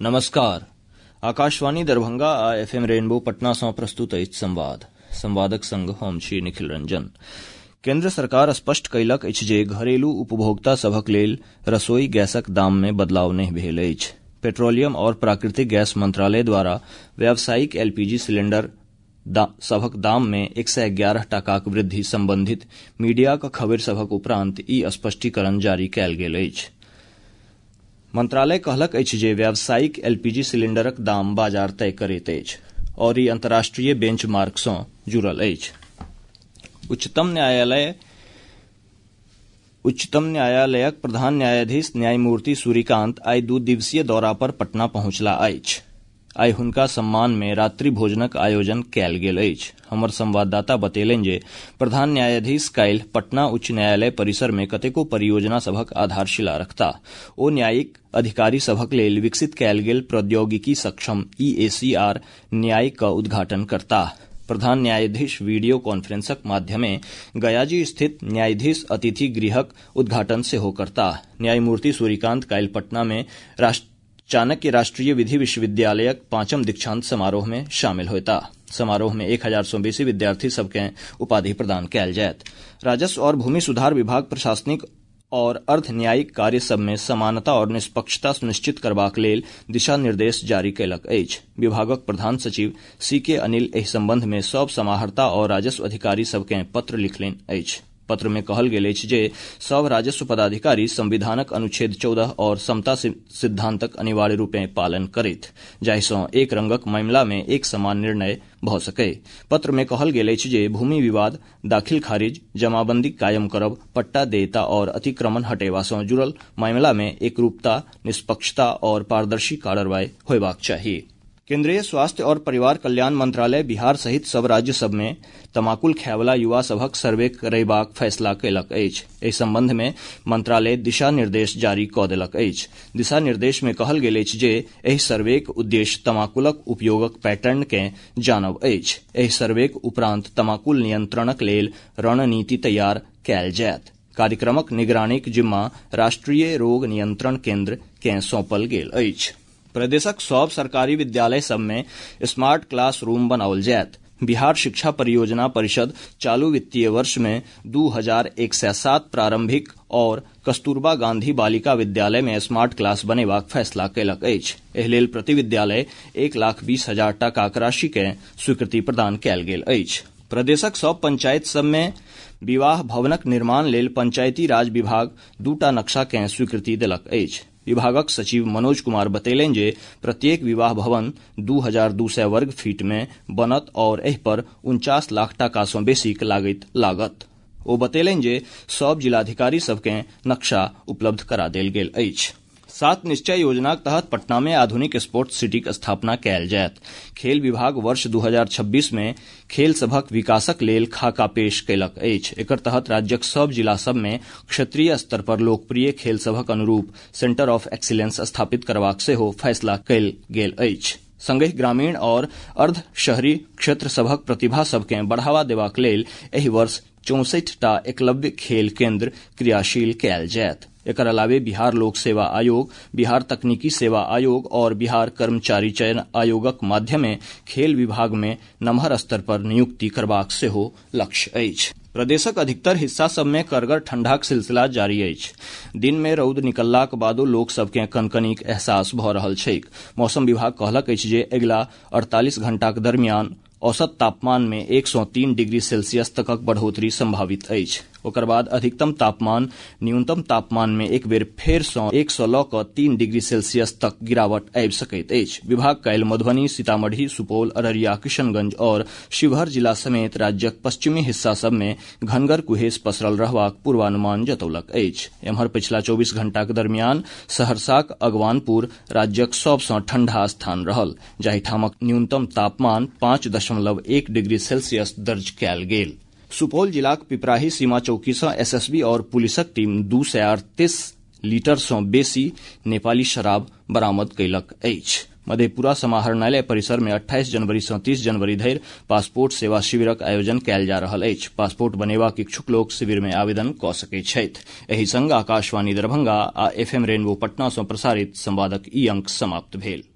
नमस्कार। आकाशवाणी दरभंगा आ FM rainbow Patna सँ प्रस्तुत अछि संवादक संग हम छी निखिल रंजन। केंद्र सरकार स्पष्ट कयलक अछि जे घरेलू उपभोक्ता सभक लेल रसोई गैसक दाम मे बदलाव नहि भेल अछि। पेट्रोलियम और प्राकृतिक गैस मंत्रालय द्वारा व्यावसायिक एलपीजी सिलेंडर सभक दाम मे 111 टाकाक वृद्धि संबंधित मीडियाक खबरि सभक उपरांत ई स्पष्टीकरण जारी कयल गेल अछि। मंत्रालय कहलक अछि जे व्यावसायिक एलपीजी सिलेंडरक दाम बाजार तय करैत अछि और ई अंतर्राष्ट्रीय बेंचमार्क सँ जुड़ल अछि। उच्चतम न्यायालयक प्रधान न्यायाधीश न्यायमूर्ति सूर्यकांत आइ 2 दिवसीय दौरा पर पटना पहुंचला अछि। आइ हुनका सम्मान में रात्रि भोजनक आयोजन कयल गेल अछि। हमर संवाददाता बतेलनि जे प्रधान न्यायाधीश काल्हि पटना उच्च न्यायालय परिसर में कतेको परियोजना सभक आधारशिला रखताह। ओ न्यायिक अधिकारी सभक लेल विकसित कयल गेल प्रौद्योगिकी सक्षम EACR न्यायिक उद्घाटन करताह। प्रधान न्यायाधीश वीडियो कॉन्फ्रेंसक माध्यमे गयाजी स्थित न्यायाधीश अतिथि गृहक उद्घाटन सेहो करताह। न्यायमूर्ति सूर्यकांत काल्हि पटना में चाणक्य राष्ट्रीय विधि विश्वविद्यालयक 5म दीक्षांत समारोह में शामिल होयताह। समारोह में 1000 सँ बेसी विद्यार्थी सबके उपाधि प्रदान कयल जायत। राजस्व और भूमि सुधार विभाग प्रशासनिक और अर्ध न्यायिक कार्य सब में समानता और निष्पक्षता सुनिश्चित करबाक लेल दिशा निर्देश जारी कयलक अछि। विभागक प्रधान सचिव CK अनिल एहि संबंध में सब समाहर्ता और राजस्व अधिकारी सबके पत्र लिखलनि अछि। पत्र में कहल गेल अछि जे सब राजस्व पदाधिकारी संविधानक अनुच्छेद 14 और समता सिद्धांतक अनिवार्य रूपे पालन करथि, जाहि सँ एक रंगक मामला में एक समान निर्णय भ सकय। पत्र में कहल गेल अछि जे भूमि विवाद, दाखिल खारिज, जमाबंदी कायम करब, पट्टा देयता और अतिक्रमण हटेबा सँ जुड़ल मामला में एकरूपता, निष्पक्षता और पारदर्शी कार्रवाई होयबाक चाही। केंद्रीय स्वास्थ्य और परिवार कल्याण मंत्रालय बिहार सहित सब राज्य सब में तमाकुल खायवला युवा सभक सर्वे करयबाक फैसला कयलक अछि। एहि संबंध में मंत्रालय दिशा निर्देश जारी कऽ देलक अछि। दिशा निर्देश में कहल गेल अछि जे एहि सर्वेक उद्देश्य तमाकुलक उपयोगक पैटर्न के जानब अछि। एहि सर्वेक उपरांत तमाकुल नियंत्रणक लेल रणनीति तैयार कयल जायत। कार्यक्रमक निगरानीक जिम्मा राष्ट्रीय रोग नियंत्रण केंद्र के सौंपल गेल अछि। प्रदेशक सब सरकारी विद्यालय सब में स्मार्ट क्लासरूम बनाओल जायत। बिहार शिक्षा परियोजना परिषद चालू वित्तीय वर्ष में 2107 प्रारंभिक और कस्तूरबा गांधी बालिका विद्यालय में स्मार्ट क्लास बनेबाक फैसला कयलक अछि। एहि लेल प्रति विद्यालय 1,20,000 टाकाक राशि के स्वीकृति प्रदान कयल गेल अछि। प्रदेशक सब पंचायत सब में विवाह भवनक निर्माण लेल पंचायती राज विभाग 2टा नक्शा के स्वीकृति देलक अछि। विभागक सचिव मनोज कुमार बतेलनि जे प्रत्येक विवाह भवन 2200 वर्ग फीट में बनत और एहि पर 49 लाख टाका सँ बेसीक लागत। ओ बतेलनि जे सब जिलाधिकारी सबके नक्शा उपलब्ध करा देल गेल अछि। 7 निश्चय योजनाक तहत पटना में आधुनिक स्पोर्ट्स सिटीक स्थापना कयल जायत। खेल विभाग वर्ष 2026 में खेल सभक विकासक लेल खाका पेश कयलक अछि। एकर तहत राज्यक सब जिला सब में क्षेत्रीय स्तर पर लोकप्रिय खेल सभक अनुरूप सेंटर ऑफ एक्सीलेंस स्थापित करबाक सेहो फैसला कयल गेल अछि। संगहि ग्रामीण और अर्ध शहरी क्षेत्र सभक प्रतिभा सबके बढ़ावा देबाक लेल एहि वर्ष 64टा एकलव्य खेल केंद्र क्रियाशील कयल जायत। एकर अलावे बिहार लोक सेवा आयोग, बिहार तकनीकी सेवा आयोग और बिहार कर्मचारी चयन आयोगक माध्यमे खेल विभाग में नमहर स्तर पर नियुक्ति करबाक सेहो लक्ष्य अछि। प्रदेशक अधिकतर हिस्सा सब में कड़गर ठंडाक सिलसिला जारी अछि। दिन में रौद निकललाक बादो लोक सबके कनकनीक एहसास भऽ रहल छैक। मौसम विभाग कहलक अछि जे अगिला 48 घंटाक दरमियान औसत तापमान में 1 सँ 3 डिग्री सेल्सियस तकक बढ़ोतरी संभावित अछि। ओकर बाद अधिकतम तापमान न्यूनतम तापमान में एक बेर फेर सँ 1 सँ लऽ कऽ 3 डिग्री सेल्सियस तक गिरावट आबि सकैत अछि। विभाग काल्हि मधुबनी, सीतामढ़ी, सुपौल, अररिया, किशनगंज और शिवहर जिला समेत राज्यक पश्चिमी हिस्सा सब में घनगर कुहेस पसरल रहबाक पूर्वानुमान जतौलक अछि। एम्हर पछिला 24 घंटाक दरमियान सहरसाक अगवानपुर राज्यक सभ सँ ठंडा स्थान रहल, जाहि ठामक न्यूनतम तापमान 5.1 डिग्री सेल्सियस दर्ज कयल गेल। सुपौल जिलाक पिपराही सीमा चौकी सँ SSB और पुलिसक टीम 238 लीटर सँ बेसी नेपाली शराब बरामद कयलक अछि। मधेपुरा समाहरणालय परिसर में 28 जनवरी सँ 30 जनवरी धरि पासपोर्ट सेवा शिविरक आयोजन कयल जा रहल अछि। पासपोर्ट बनेबाक इच्छुक लोक शिविर में आवेदन कऽ सकैत छथि। एहि संग आकाशवाणी दरभंगा आ FM रेनबो पटना सँ प्रसारित संवादक ई अंक समाप्त भेल।